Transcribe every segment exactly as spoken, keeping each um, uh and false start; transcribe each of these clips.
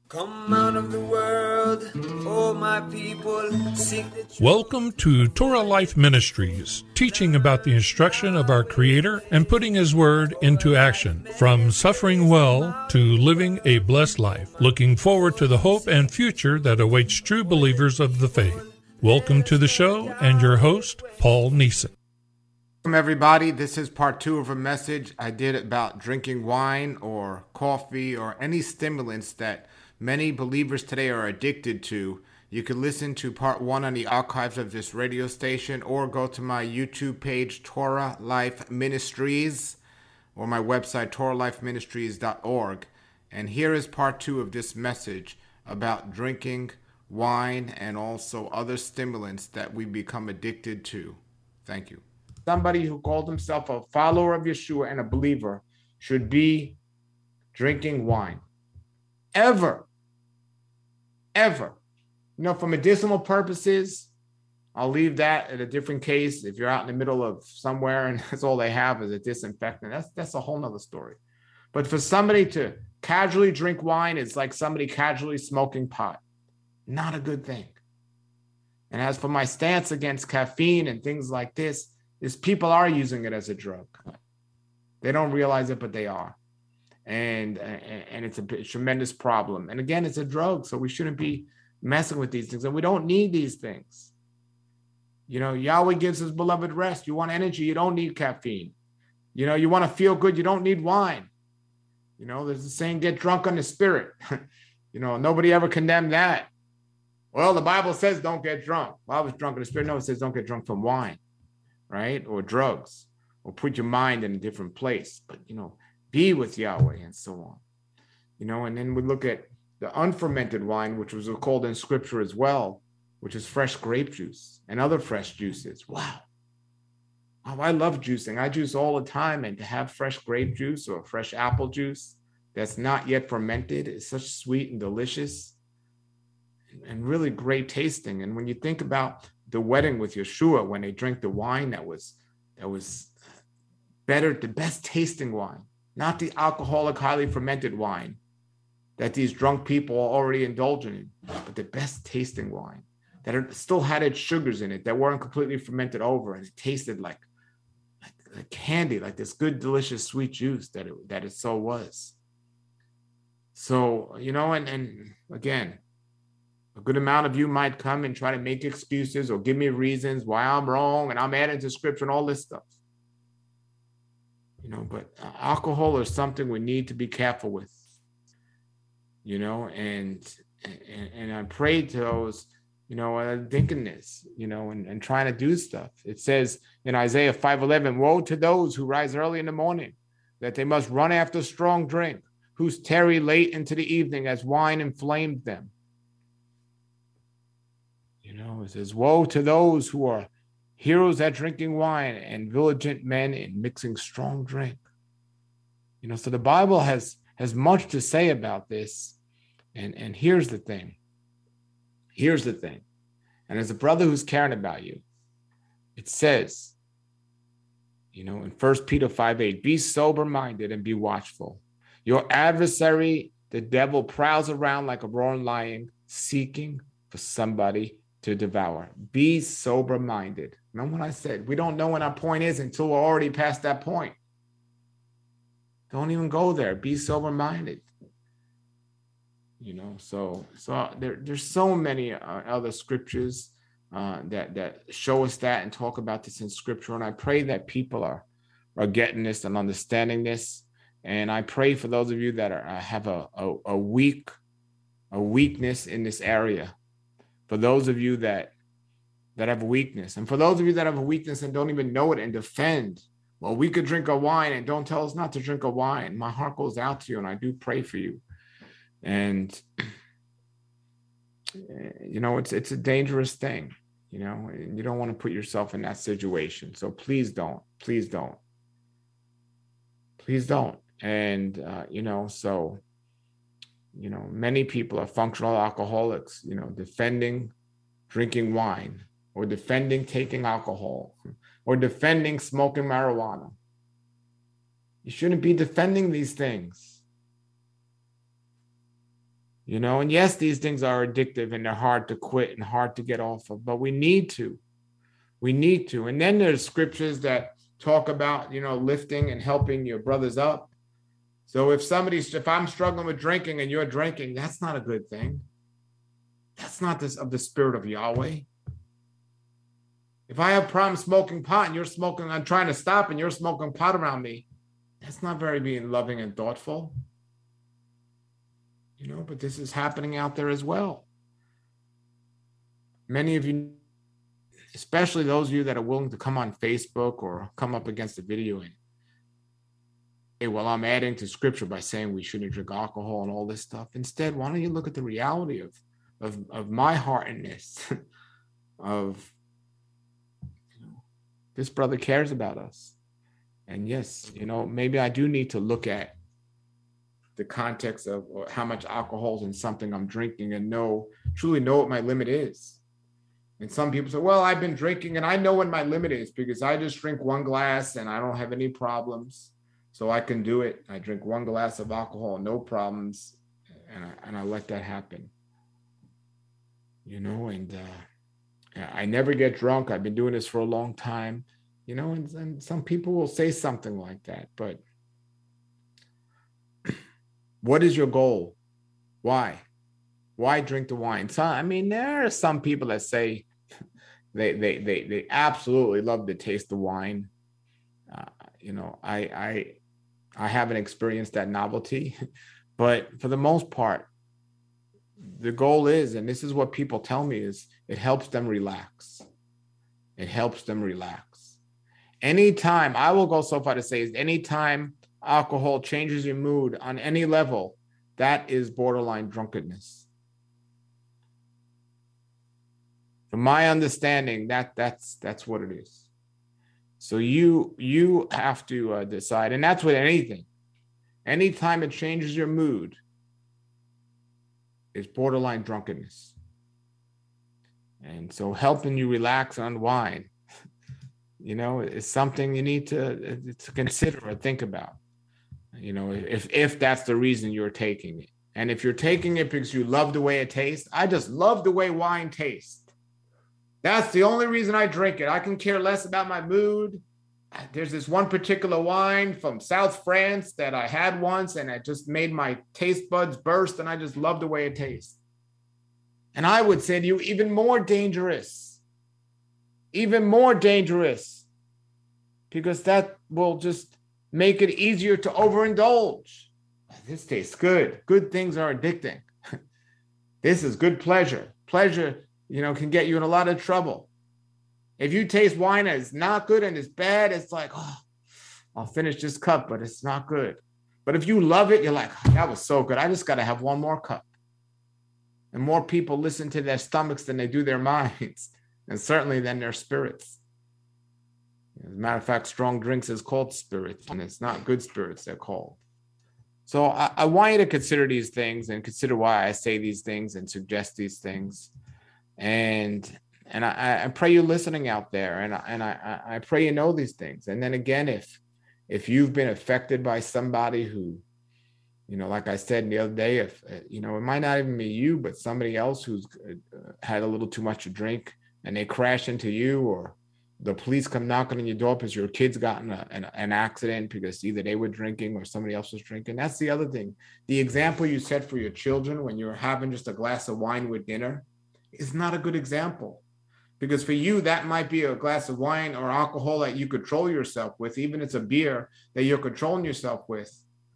Come out of the world, oh my people, seek the truth. Welcome to Torah Life Ministries, teaching about the instruction of our Creator and putting His Word into action, from suffering well to living a blessed life, looking forward to the hope and future that awaits true believers of the faith. Welcome to the show and your host, Paul Neeson. Welcome, everybody. This is part two of a message I did about drinking wine or coffee or any stimulants that many believers today are addicted to. You can listen to part one on the archives of this radio station or go to my YouTube page, Torah Life Ministries, or my website, torah life ministries dot org. And here is part two of this message about drinking wine and also other stimulants that we become addicted to. Thank you. Somebody who called himself a follower of Yeshua and a believer should be drinking wine. Ever. Ever. You know, for medicinal purposes, I'll leave that at a different case. If you're out in the middle of somewhere and that's all they have is a disinfectant, that's that's a whole nother story. But for somebody to casually drink wine, it's like somebody casually smoking pot. Not a good thing. And as for my stance against caffeine and things like this, is people are using it as a drug. They don't realize it, but they are. And, and it's a tremendous problem. And again, it's a drug, so we shouldn't be messing with these things. And we don't need these things. You know, Yahweh gives his beloved rest. You want energy, you don't need caffeine. You know, you want to feel good, you don't need wine. You know, there's a saying, get drunk on the spirit. You know, nobody ever condemned that. Well, the Bible says don't get drunk. Well, I was drunk on the spirit. No, it says don't get drunk from wine. Right? Or drugs, or put your mind in a different place, but, you know, be with Yahweh and so on, you know, and then we look at the unfermented wine, which was called in scripture as well, which is fresh grape juice and other fresh juices. Wow. Oh, I love juicing. I juice all the time, and to have fresh grape juice or fresh apple juice that's not yet fermented is such sweet and delicious and really great tasting. And when you think about the wedding with Yeshua, when they drank the wine that was that was better, the best tasting wine, not the alcoholic, highly fermented wine that these drunk people are already indulging in, but the best tasting wine that are, still had its sugars in it, that weren't completely fermented over, and it tasted like, like, like candy, like this good, delicious, sweet juice that it, that it so was. So, you know, and, and again, a good amount of you might come and try to make excuses or give me reasons why I'm wrong and I'm adding to scripture and all this stuff. You know, but alcohol is something we need to be careful with. You know, and and, and I pray to those, you know, uh, thinking this, you know, and, and trying to do stuff. It says in Isaiah five eleven, woe to those who rise early in the morning, that they must run after strong drink, whose tarry late into the evening as wine inflamed them. You know, it says, woe to those who are heroes at drinking wine and vigilant men in mixing strong drink. You know, so the Bible has has much to say about this. And, and here's the thing. Here's the thing. And as a brother who's caring about you, it says, you know, in First Peter five eight, be sober-minded and be watchful. Your adversary, the devil, prowls around like a roaring lion, seeking for somebody to devour. Be sober-minded. Remember what I said? We don't know when our point is until we're already past that point. Don't even go there. Be sober-minded. You know, so so there, there's so many uh, other scriptures uh, that that show us that and talk about this in scripture. And I pray that people are are getting this and understanding this. And I pray for those of you that are uh, have a, a a weak a weakness in this area. For those of you that that have a weakness, and for those of you that have a weakness and don't even know it and defend, well, we could drink a wine and don't tell us not to drink a wine. My heart goes out to you, and I do pray for you. And you know, it's it's a dangerous thing, you know, and you don't want to put yourself in that situation. So please don't, please don't, please don't. And uh, you know, so you know, many people are functional alcoholics, you know, defending drinking wine, or defending taking alcohol, or defending smoking marijuana. You shouldn't be defending these things. You know, and yes, these things are addictive and they're hard to quit and hard to get off of, but we need to. We need to. And then there's scriptures that talk about, you know, lifting and helping your brothers up. So if somebody's, if I'm struggling with drinking and you're drinking, that's not a good thing. That's not this of the spirit of Yahweh. If I have problems smoking pot and you're smoking, I'm trying to stop and you're smoking pot around me, that's not very being loving and thoughtful. You know, but this is happening out there as well. Many of you, especially those of you that are willing to come on Facebook or come up against a video and, hey, well, I'm adding to scripture by saying we shouldn't drink alcohol and all this stuff. Instead, why don't you look at the reality of, of, of my heart in this, of, you know, this brother cares about us. And yes, you know, maybe I do need to look at the context of how much alcohol is in something I'm drinking and know, truly know what my limit is. And some people say, well, I've been drinking and I know what my limit is because I just drink one glass and I don't have any problems. So I can do it. I drink one glass of alcohol, no problems. And I, and I let that happen. You know, and uh, I never get drunk. I've been doing this for a long time. You know, and, and some people will say something like that, but what is your goal? Why? Why drink the wine? So, I mean, there are some people that say they they they they absolutely love to taste the wine. Uh, you know, I I I haven't experienced that novelty, but for the most part, the goal is, and this is what people tell me, is it helps them relax. It helps them relax. Anytime, I will go so far to say, is anytime alcohol changes your mood on any level, that is borderline drunkenness. From my understanding, that that's that's what it is. So you you have to uh, decide, and that's with anything. Anytime it changes your mood, it's borderline drunkenness. And so helping you relax and unwind, you know, is something you need to, to consider or think about. You know, if if that's the reason you're taking it. And if you're taking it because you love the way it tastes, I just love the way wine tastes. That's the only reason I drink it. I can care less about my mood. There's this one particular wine from South France that I had once, and it just made my taste buds burst, and I just love the way it tastes. And I would say to you, even more dangerous, even more dangerous, because that will just make it easier to overindulge. This tastes good. Good things are addicting. This is good pleasure. Pleasure, you know, can get you in a lot of trouble. If you taste wine and it's not good and it's bad, it's like, oh, I'll finish this cup, but it's not good. But if you love it, you're like, oh, that was so good. I just got to have one more cup. And more people listen to their stomachs than they do their minds, and certainly than their spirits. As a matter of fact, strong drinks is called spirits, and it's not good spirits they're called. So I, I want you to consider these things and consider why I say these things and suggest these things. And and I, I pray you're listening out there, and I, and I, I pray you know these things. And then again, if if you've been affected by somebody who, you know, like I said the other day, if, you know, it might not even be you, but somebody else who's had a little too much to drink and they crash into you, or the police come knocking on your door because your kid's gotten a, an, an accident because either they were drinking or somebody else was drinking. That's the other thing. The example you set for your children when you're having just a glass of wine with dinner is not a good example. Because for you, that might be a glass of wine or alcohol that you control yourself with, even if it's a beer that you're controlling yourself with.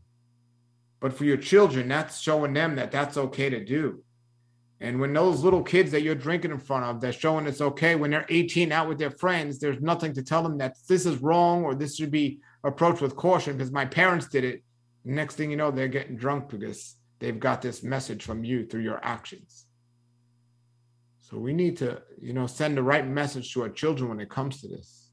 But for your children, that's showing them that that's okay to do. And when those little kids that you're drinking in front of, they're showing it's okay, when they're eighteen out with their friends, there's nothing to tell them that this is wrong or this should be approached with caution because my parents did it. Next thing you know, they're getting drunk because they've got this message from you through your actions. So we need to, you know, send the right message to our children when it comes to this.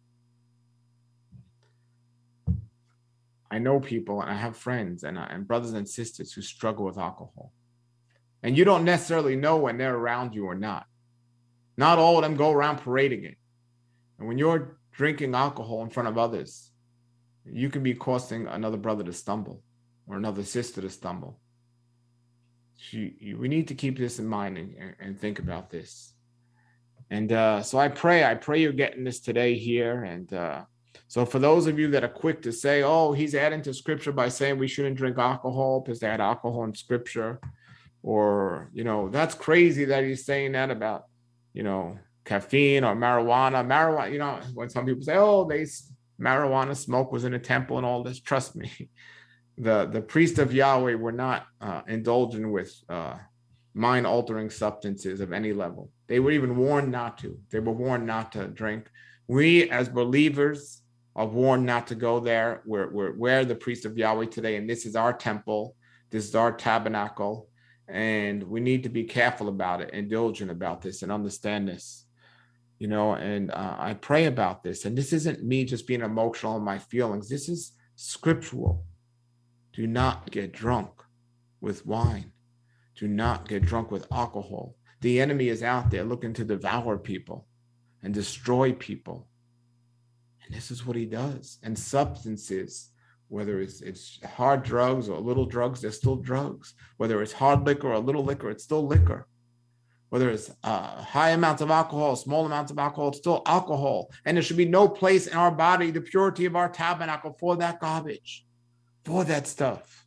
I know people, and I have friends and, and brothers and sisters who struggle with alcohol. And you don't necessarily know when they're around you or not. Not all of them go around parading it. And when you're drinking alcohol in front of others, you can be causing another brother to stumble or another sister to stumble. You, you, we need to keep this in mind and, and think about this. And uh, so I pray, I pray you're getting this today here. And uh, so for those of you that are quick to say, oh, he's adding to scripture by saying we shouldn't drink alcohol because they had alcohol in scripture, or, you know, that's crazy that he's saying that about, you know, caffeine or marijuana. Marijuana, you know, when some people say, oh, they marijuana smoke was in a temple and all this, trust me, the the priests of Yahweh were not uh, indulging with uh, mind-altering substances of any level. They were even warned not to. They were warned not to drink. We as believers are warned not to go there. We're, we're, we're the priests of Yahweh today, and this is our temple. This is our tabernacle, and we need to be careful about it and diligent about this and understand this. You know, and uh, I pray about this. And this isn't me just being emotional in my feelings. This is scriptural. Do not get drunk with wine. Do not get drunk with alcohol. The enemy is out there looking to devour people and destroy people. And this is what he does. And substances, whether it's, it's hard drugs or little drugs, they're still drugs. Whether it's hard liquor or little liquor, it's still liquor. Whether it's uh, high amounts of alcohol, small amounts of alcohol, it's still alcohol. And there should be no place in our body, the purity of our tabernacle, for that garbage, for that stuff.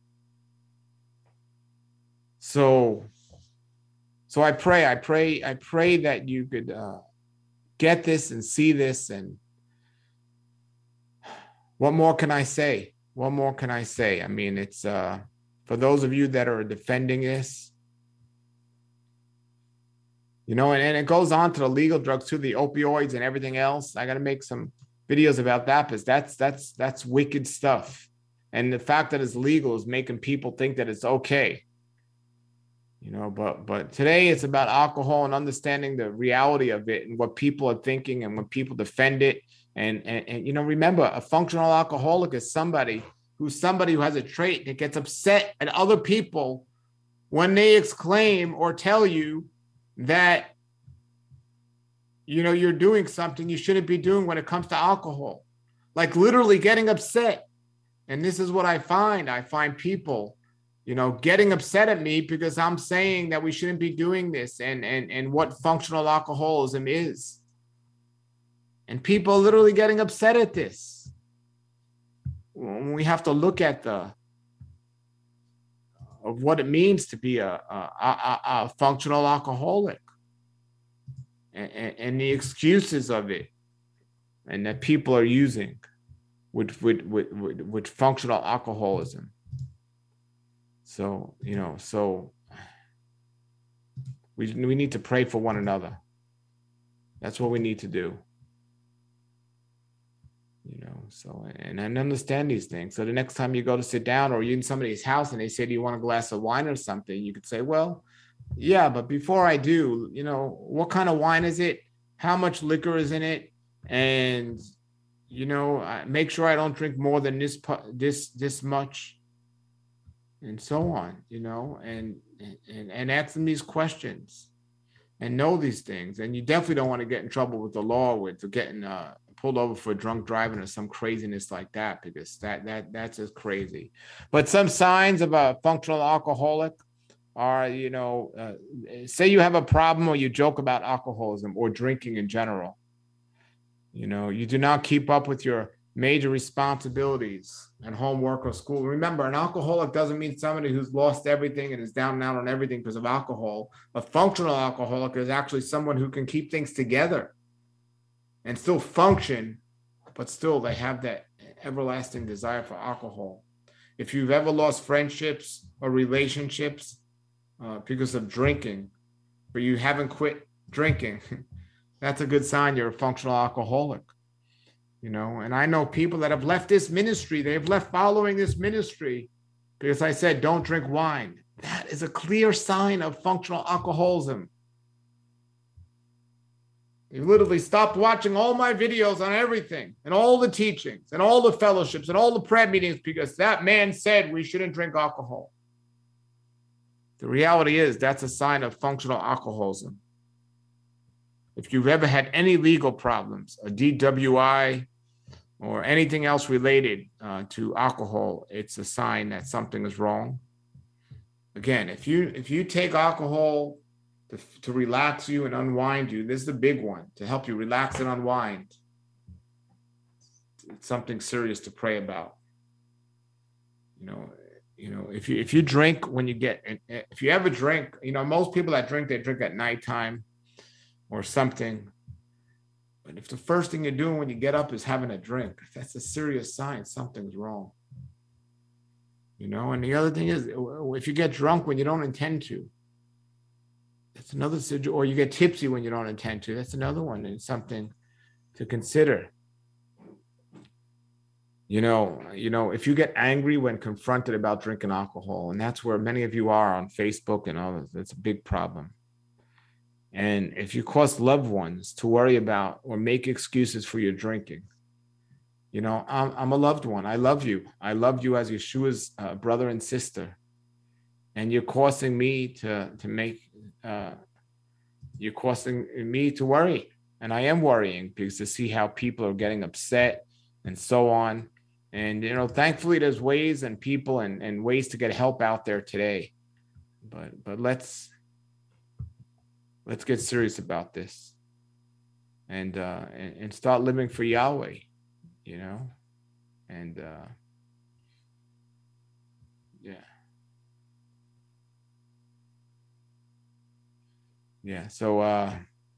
So, so I pray, I pray, I pray that you could uh, get this and see this. And what more can I say? What more can I say? I mean, it's uh, for those of you that are defending this, you know, and, and it goes on to the legal drugs too, the opioids and everything else. I got to make some videos about that because that's that's that's wicked stuff. And the fact that it's legal is making people think that it's okay. You know, but but today it's about alcohol and understanding the reality of it and what people are thinking and when people defend it. And, and, and you know, remember, a functional alcoholic is somebody who's somebody who has a trait that gets upset at other people when they exclaim or tell you that, you know, you're doing something you shouldn't be doing when it comes to alcohol, like literally getting upset. And this is what I find. I find people, you know, getting upset at me because I'm saying that we shouldn't be doing this and, and, and what functional alcoholism is. And people are literally getting upset at this. We have to look at the of what it means to be a, a, a, a functional alcoholic and, and, and the excuses of it and that people are using with, with, with, with, with functional alcoholism. So, you know, so we, we need to pray for one another. That's what we need to do. You know, so, and, and understand these things. So the next time you go to sit down or you're in somebody's house and they say, do you want a glass of wine or something? You could say, well, yeah, but before I do, you know, what kind of wine is it? How much liquor is in it? And, you know, make sure I don't drink more than this, this, this much and so on, you know, and, and, and ask them these questions and know these things. And you definitely don't want to get in trouble with the law with getting, uh, pulled over for drunk driving or some craziness like that, because that that that's just crazy. But some signs of a functional alcoholic are, you know, uh, say you have a problem or you joke about alcoholism or drinking in general. You know, you do not keep up with your major responsibilities and homework or school. Remember, an alcoholic doesn't mean somebody who's lost everything and is down and out on everything because of alcohol. A functional alcoholic is actually someone who can keep things together and still function, but still they have that everlasting desire for alcohol. If you've ever lost friendships or relationships uh, because of drinking, but you haven't quit drinking, that's a good sign you're a functional alcoholic. You know, and I know people that have left this ministry, they've left following this ministry because I said, don't drink wine. That is a clear sign of functional alcoholism. You literally stopped watching all my videos on everything and all the teachings and all the fellowships and all the prayer meetings because that man said we shouldn't drink alcohol. The reality is that's a sign of functional alcoholism. If you've ever had any legal problems, a D W I or anything else related uh, to alcohol, it's a sign that something is wrong. Again, if you if you take alcohol to, to relax you and unwind you, this is the big one, to help you relax and unwind. It's something serious to pray about. You know, you know, if you if you drink when you get if you ever drink, you know, most people that drink, they drink at nighttime or something. But if the first thing you're doing when you get up is having a drink, that's a serious sign something's wrong. You know, and the other thing is, if you get drunk when you don't intend to, that's another situation. Or you get tipsy when you don't intend to, that's another one. And something to consider. You know, you know, if you get angry when confronted about drinking alcohol, and that's where many of you are on Facebook and all, that's a big problem. And if you cause loved ones to worry about or make excuses for your drinking, you know, I'm, I'm a loved one. I love you. I love you as Yeshua's uh, brother and sister. And you're causing me to, to make, uh, you're causing me to worry. And I am worrying because to see how people are getting upset and so on. And, you know, thankfully there's ways and people and, and ways to get help out there today. But, but let's, let's get serious about this and, uh, and, and start living for Yahweh, you know, and, uh, yeah. Yeah. So, uh,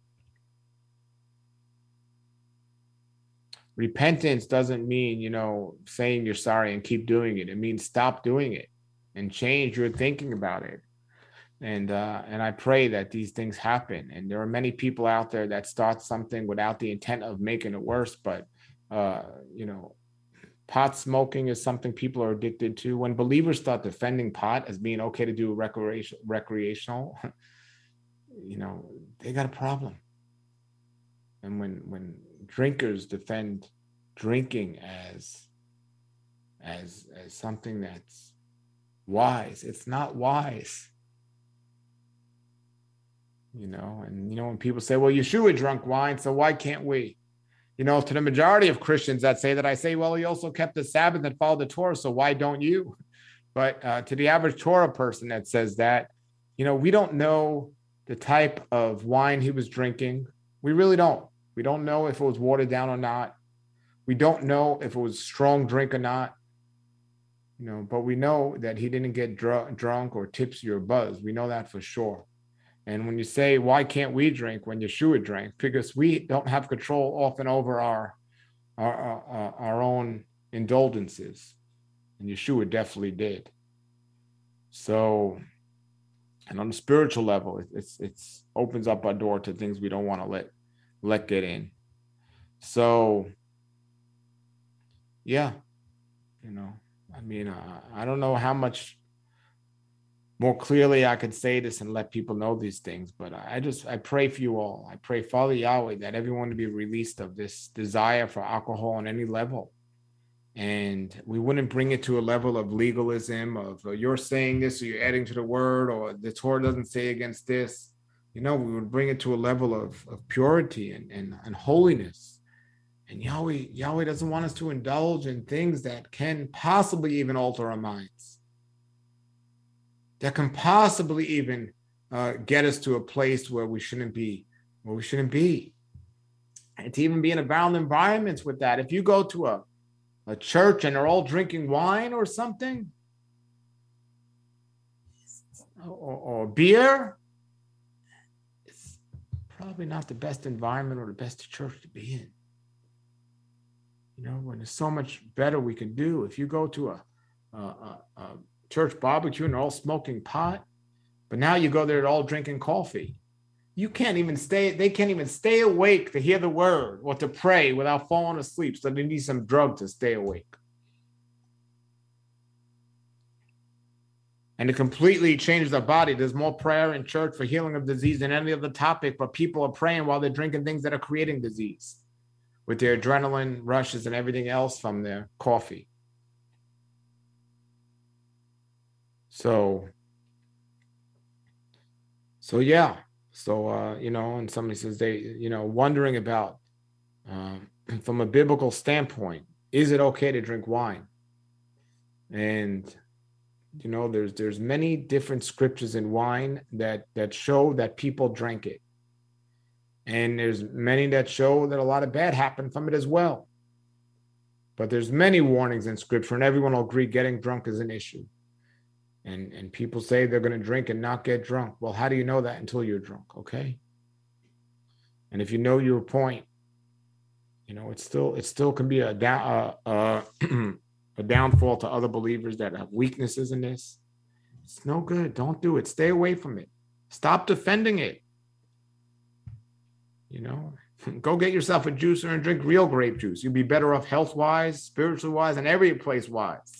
repentance doesn't mean, you know, saying you're sorry and keep doing it. It means stop doing it and change your thinking about it. And uh, and I pray that these things happen. And there are many people out there that start something without the intent of making it worse. But, uh, you know, pot smoking is something people are addicted to. When believers start defending pot as being okay to do recreation, recreational, you know, they got a problem. And when when drinkers defend drinking as as as something that's wise, it's not wise. You know, and you know, when people say, well, Yeshua drank wine, so why can't we? You know, to the majority of Christians that say that, I say, well, he also kept the Sabbath and followed the Torah, so why don't you? But uh, to the average Torah person that says that, you know, we don't know the type of wine he was drinking. We really don't. We don't know if it was watered down or not. We don't know if it was strong drink or not. You know, but we know that he didn't get dr- drunk or tipsy or buzzed. We know that for sure. And when you say, why can't we drink when Yeshua drank? Because we don't have control often over our, our, our, our own indulgences. And Yeshua definitely did. So, and on the spiritual level, it's it's opens up our door to things we don't want to let, let get in. So, yeah, you know, I mean, uh, I don't know how much more clearly I could say this and let people know these things, but I just, I pray for you all. I pray, Father Yahweh, that everyone to be released of this desire for alcohol on any level. And we wouldn't bring it to a level of legalism of, uh, you're saying this or you're adding to the word, or the Torah doesn't say against this. You know, we would bring it to a level of, of purity and, and, and holiness. And Yahweh, Yahweh doesn't want us to indulge in things that can possibly even alter our minds, that can possibly even uh, get us to a place where we shouldn't be, where we shouldn't be. And to even be in abound environments with that. If you go to a, a church and they're all drinking wine or something, or, or beer, it's probably not the best environment or the best church to be in. You know, when there's so much better we can do. If you go to a, a, a, a church barbecue and they're all smoking pot, but now you go there, they're all drinking coffee. You can't even stay, they can't even stay awake to hear the word or to pray without falling asleep. So they need some drug to stay awake. And it completely changes their body. There's more prayer in church for healing of disease than any other topic, but people are praying while they're drinking things that are creating disease with their adrenaline rushes and everything else from their coffee. So, so yeah. So, uh, you know, and somebody says they, you know, wondering about, um, from a biblical standpoint, is it okay to drink wine? And You know, there's there's many different scriptures in wine that that show that people drank it. And there's many that show that a lot of bad happened from it as well. But there's many warnings in scripture, and everyone will agree getting drunk is an issue. And, and people say they're going to drink and not get drunk. Well, how do you know that until you're drunk, okay? And if you know your point, you know, it's still it still can be a down uh, uh, a downfall to other believers that have weaknesses in this. It's no good. Don't do it. Stay away from it. Stop defending it. You know, go get yourself a juicer and drink real grape juice. You'll be better off health-wise, spiritual-wise, and every place-wise.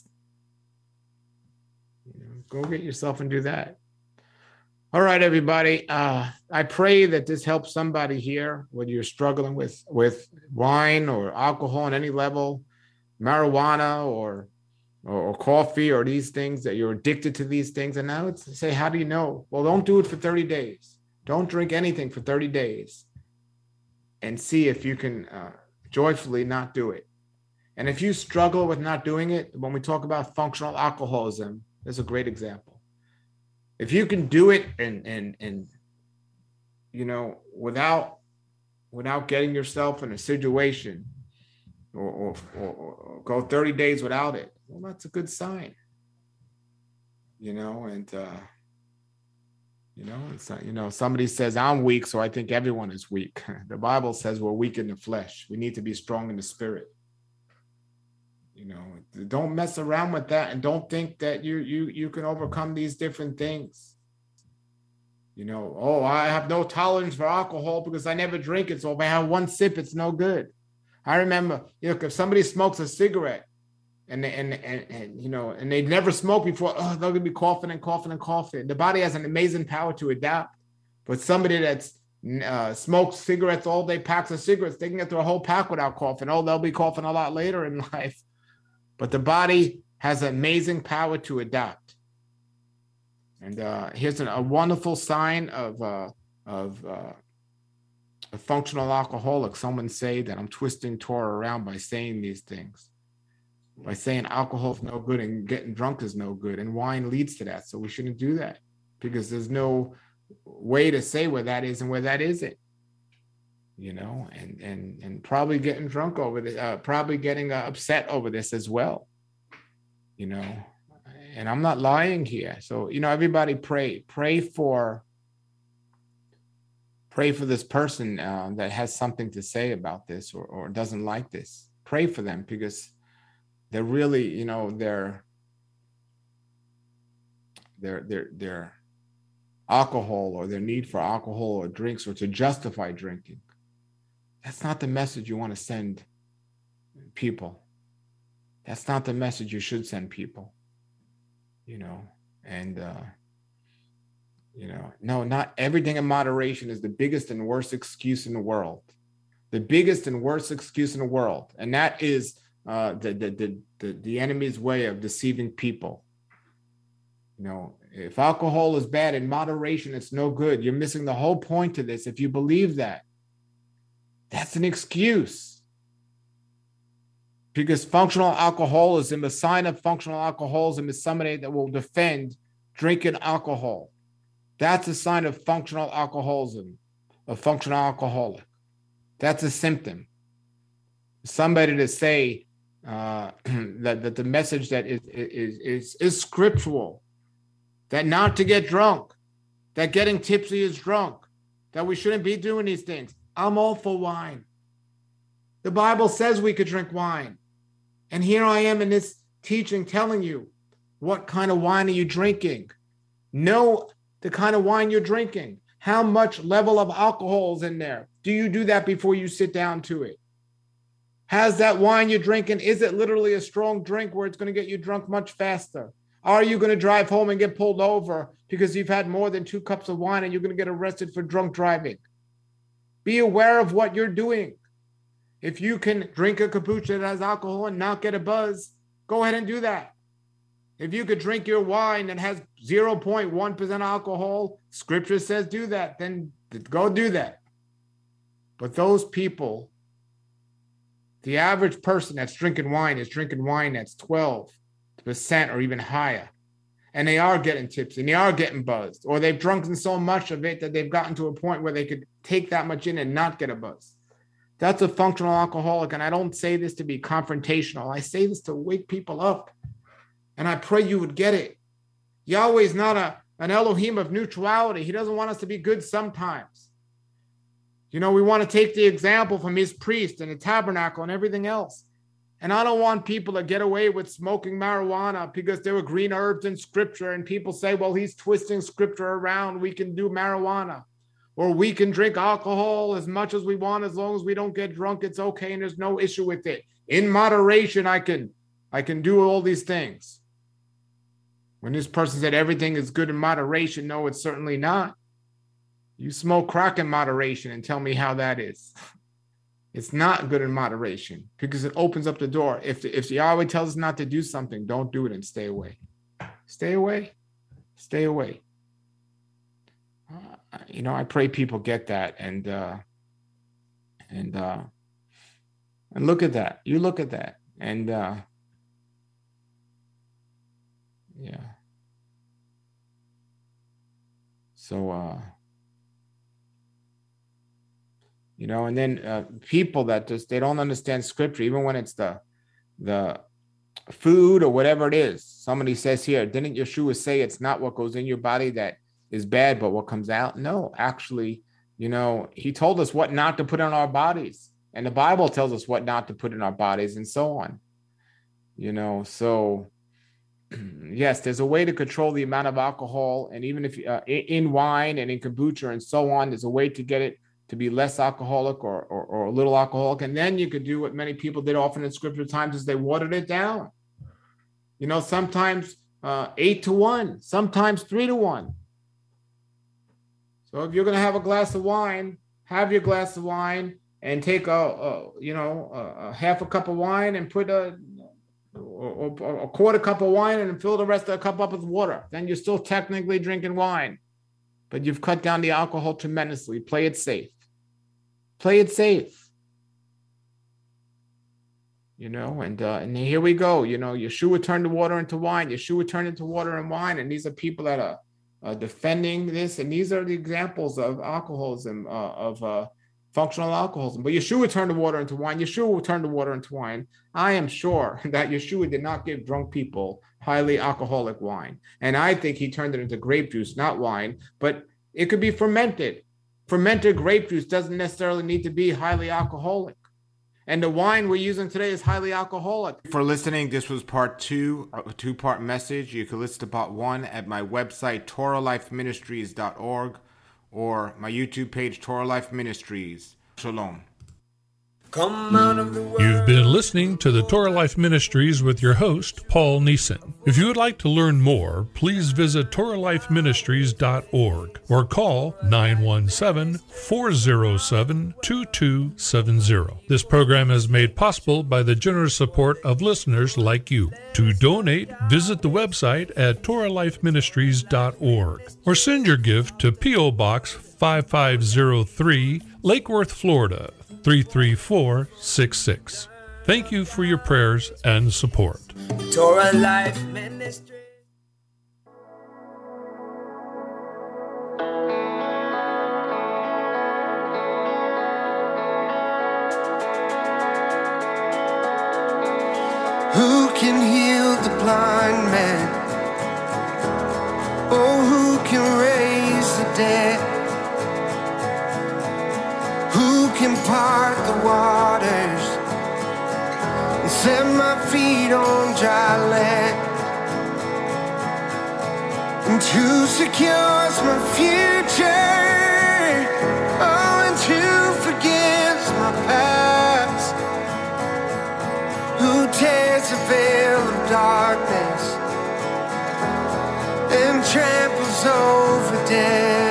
You know, go get yourself and do that. All right, everybody. Uh, I pray that this helps somebody here, whether you're struggling with, with wine or alcohol on any level, marijuana or, or or coffee or these things, that you're addicted to these things. And now it's say, how do you know? Well, don't do it for thirty days. Don't drink anything for thirty days. And see if you can uh, joyfully not do it. And if you struggle with not doing it, when we talk about functional alcoholism, there's a great example. If you can do it and and and you know without without getting yourself in a situation, or or, or, or go thirty days without it, well, that's a good sign. You know, and uh, You know, it's not, you know, somebody says I'm weak, so I think everyone is weak. The Bible says we're weak in the flesh. We need to be strong in the spirit. You know, don't mess around with that, and don't think that you you you can overcome these different things. You know, oh, I have no tolerance for alcohol because I never drink it. So if I have one sip, it's no good. I remember, you know, if somebody smokes a cigarette, And, and and and you know, and they never smoked before, oh, they're gonna be coughing and coughing and coughing. The body has an amazing power to adapt. But somebody that's uh, smokes cigarettes all day, packs of cigarettes, they can get through a whole pack without coughing. Oh, they'll be coughing a lot later in life. But the body has amazing power to adapt. And uh, here's an, a wonderful sign of uh, of uh, a functional alcoholic. Someone say that I'm twisting Torah around by saying these things. By saying alcohol is no good and getting drunk is no good, and wine leads to that. So we shouldn't do that, because there's no way to say where that is and where that isn't, you know, and and and probably getting drunk over this, uh, probably getting uh, upset over this as well, you know, and I'm not lying here. So, you know, everybody pray, pray for, pray for this person uh, that has something to say about this, or, or doesn't like this. Pray for them, because they're really, you know, their their their their alcohol, or their need for alcohol or drinks, or to justify drinking, that's not the message you want to send people. That's not the message you should send people, you know. And uh you know, no, not everything in moderation is the biggest and worst excuse in the world. The biggest and worst excuse in the world, and that is Uh, the, the the the the enemy's way of deceiving people. You know, if alcohol is bad, in moderation, it's no good. You're missing the whole point to this. If you believe that, that's an excuse. Because functional alcoholism, a sign of functional alcoholism, is somebody that will defend drinking alcohol. That's a sign of functional alcoholism, a functional alcoholic. That's a symptom. Somebody to say Uh, that, that the message that is, is is is scriptural, that not to get drunk, that getting tipsy is drunk, that we shouldn't be doing these things. I'm all for wine. The Bible says we could drink wine. And here I am in this teaching telling you, what kind of wine are you drinking? Know the kind of wine you're drinking. How much level of alcohol is in there? Do you do that before you sit down to it? Has that wine you're drinking, is it literally a strong drink where it's going to get you drunk much faster? Are you going to drive home and get pulled over because you've had more than two cups of wine and you're going to get arrested for drunk driving? Be aware of what you're doing. If you can drink a kombucha that has alcohol and not get a buzz, go ahead and do that. If you could drink your wine that has zero point one percent alcohol, scripture says do that, then go do that. But those people, the average person that's drinking wine is drinking wine that's twelve percent or even higher. and they are getting tipsy and they are getting buzzed, or they've drunken so much of it that they've gotten to a point where they could take that much in and not get a buzz. That's a functional alcoholic. And I don't say this to be confrontational. I say this to wake people up. And I pray you would get it. Yahweh is not a, an Elohim of neutrality. He doesn't want us to be good sometimes. You know, we want to take the example from his priest and the tabernacle and everything else. And I don't want people to get away with smoking marijuana because there were green herbs in scripture. And people say, well, he's twisting scripture around. We can do marijuana, or we can drink alcohol as much as we want. As long as we don't get drunk, it's okay. And there's no issue with it. In moderation, I can, I can do all these things. When this person said everything is good in moderation, no, it's certainly not. You smoke crack in moderation and tell me how that is. It's not good in moderation because it opens up the door. If, if Yahweh tells us not to do something, don't do it and stay away. Stay away. Stay away. Uh, you know, I pray people get that. And, uh, and, uh, and look at that. You look at that. And, uh, yeah. So, uh, you know, and then uh, people that just, they don't understand scripture, even when it's the, the food or whatever it is. Somebody says here, didn't Yeshua say it's not what goes in your body that is bad, but what comes out? No, actually, you know, he told us what not to put in our bodies. And the Bible tells us what not to put in our bodies and so on. You know, so yes, there's a way to control the amount of alcohol. And even if uh, in wine and in kombucha and so on, there's a way to get it to be less alcoholic or, or, or a little alcoholic. And then you could do what many people did often in scripture times is they watered it down. You know, sometimes uh, eight to one, sometimes three to one. So if you're going to have a glass of wine, have your glass of wine and take a, a you know, a, a half a cup of wine and put a, a, a quarter cup of wine and fill the rest of the cup up with water. Then you're still technically drinking wine, but you've cut down the alcohol tremendously. Play it safe. Play it safe. You know, and uh, and here we go. You know, Yeshua turned the water into wine. Yeshua turned into water and wine. And these are people that are uh, defending this. And these are the examples of alcoholism, uh, of uh, functional alcoholism. But Yeshua turned the water into wine. Yeshua turned the water into wine. I am sure that Yeshua did not give drunk people highly alcoholic wine. And I think he turned it into grape juice, not wine. But it could be fermented. Fermented grape juice doesn't necessarily need to be highly alcoholic. And the wine we're using today is highly alcoholic. For listening, this was part two, a two-part message. You can listen to part one at my website, Torah Life Ministries dot org, or my YouTube page, Torah Life Ministries. Shalom. Come out of the world. You've been listening to the Torah Life Ministries with your host, Paul Neeson. If you would like to learn more, please visit Torah Life Ministries dot org or call nine one seven, four zero seven, two two seven zero. This program is made possible by the generous support of listeners like you. To donate, visit the website at Torah Life Ministries dot org or send your gift to P O Box five five zero three, Lake Worth, Florida, three three four six six. Thank you for your prayers and support. Torah Life Ministry. Who can heal the blind man? Oh, who can raise the dead? Who can part the waters and set my feet on dry land? And who secures my future? Oh, and who forgives my past? Who tears the veil of darkness and tramples over death?